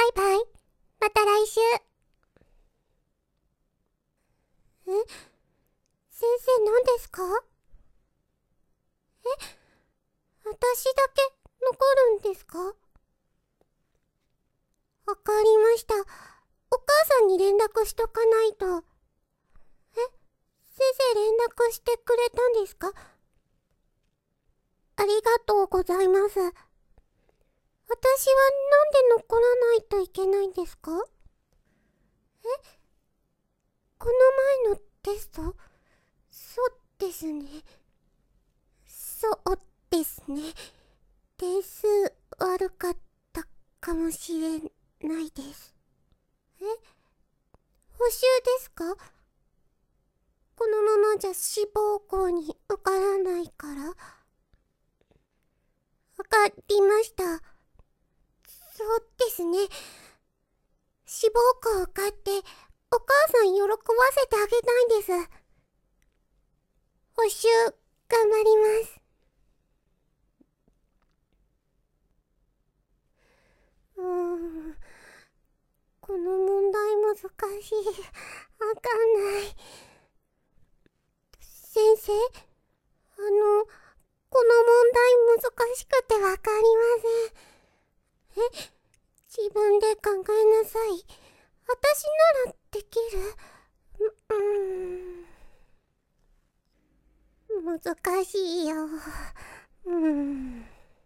バイバイ。また来週。先生何ですか？私だけ残るんですか？わかりました。お母さんに連絡しとかないと。先生連絡してくれたんですか？ありがとうございます。私はなんで残らないといけないんですか？この前のテスト？そうですね。そうですね。点数悪かったかもしれないです。補習ですか？このままじゃ志望校に受からないから。わかりました。そうですね。志望校受かってお母さん喜ばせてあげたいんです。補習頑張ります。この問題難しい。わかんない。先生、この問題難しくてわかりません。自分で考えなさい。私ならできる。難しいよ。も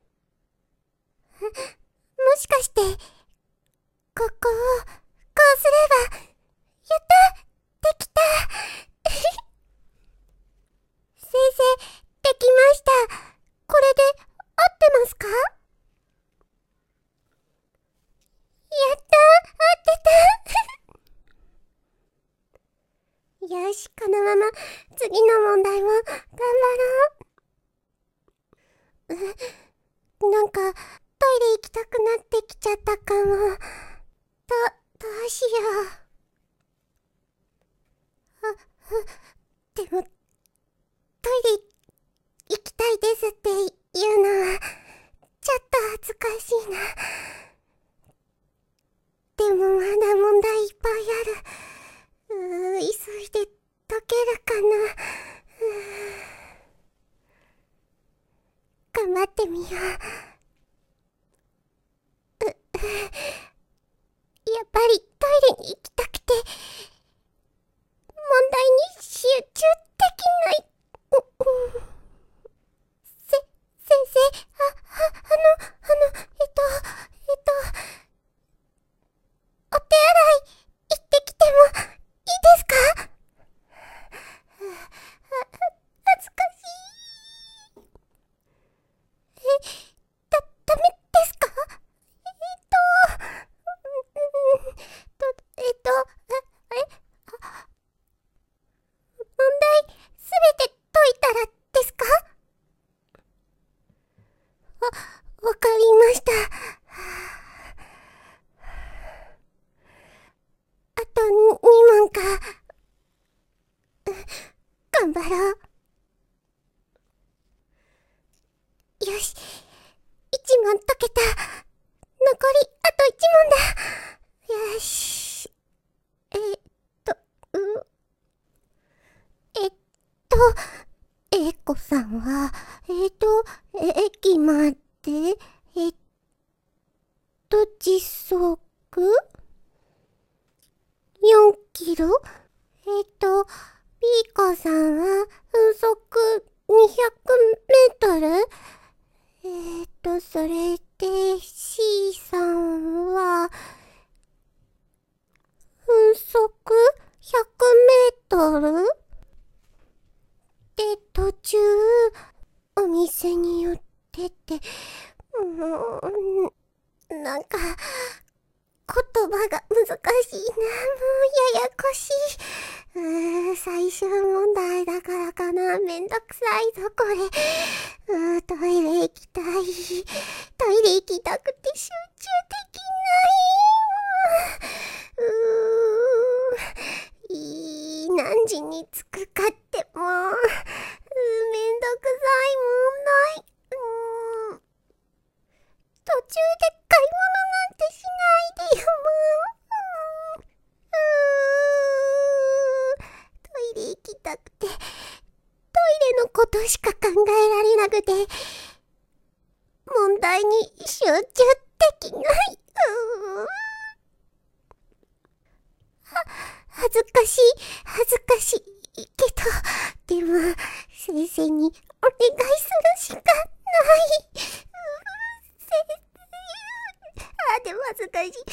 しかして、ここを、こうすれば、やった！できた！先生、できました。これで、合ってますか？やった！合ってた！よし、このまま、次の問題も、頑張ろう。なんか、トイレ行きたくなってきちゃったかも。どうしよう。でも、トイレ行きたいですっていうのは、ちょっと恥ずかしいな。でもまだ問題いっぱいある。急いで解けるかな。頑張ってみよう。やっぱりトイレに行きたくて、問題に集中できない。先生、お手洗い行ってきてもいいですか？恥ずかしい。ダメですか？問題すべて解いたらですか？わかりました。あと2問か。頑張ろう。よし。1問解けた。残りあと1問だ。よし。A子さんは、駅まで、時速4キロ？B 子さんは風速200メートル？それで C さんは風速100メートル？で、途中、お店に寄ってて、なんか、言葉が難しいな。もうややこしい。最終問題だからかな。めんどくさいぞ、これ。トイレ行きたい。トイレ行きたくて集中できない。何時に着くかってもう、めんどくさい問題。途中で買い物なんてしないでよ。 グで、問題に集中できない。恥ずかしいけど、でも、先生にお願いするしかない。でも恥ずかしい。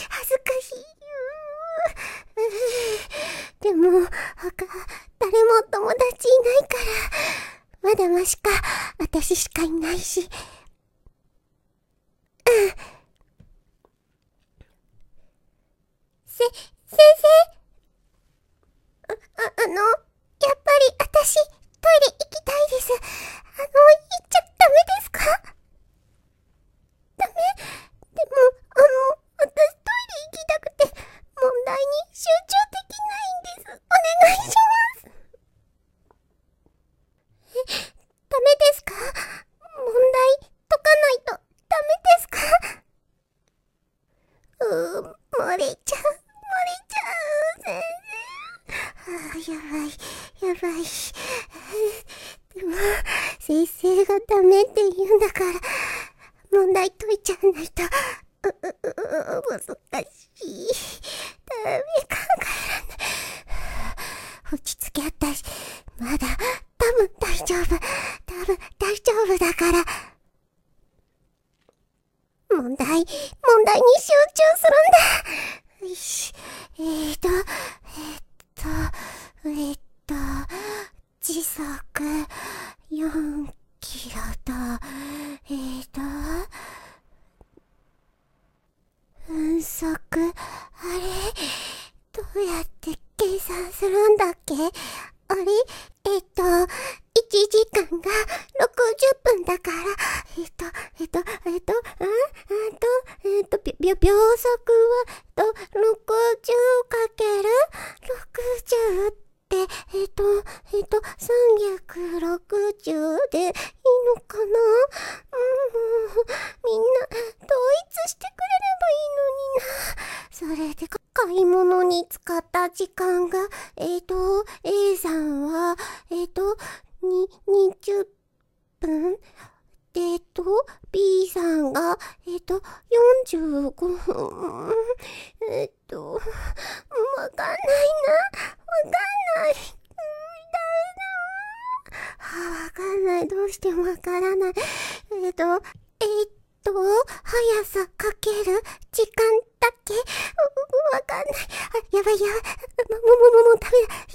でも、誰も友達いないから、まだましか、私しかいないし。先生、やっぱり私、トイレ行きたいです。行っちゃダメですか？ダメ？でも、私トイレ行きたくて、問題に集中できないんです。お願いします。ダメですか？問題解かないとダメですか？漏れちゃう、先生。やばい。でも、先生がダメって言うんだから、問題解いちゃわないと。難しい。ダメ、考えらんない。落ち着きあったし、まだ、多分大丈夫だから。問題に集中するんだ。よし。時速4キロと、分速、どうやって計算するんだっけ？1時間が60分だから、秒速は、60かける60って、360でいいのかな？みんな、統一してくれればいいのにな。それで買い物に使った時間が、A さんは、20分B さんが、45分。わかんない。わかんない。どうしてもわからない。速さかける時間だっけ？わかんない。やばい。もうダメだ。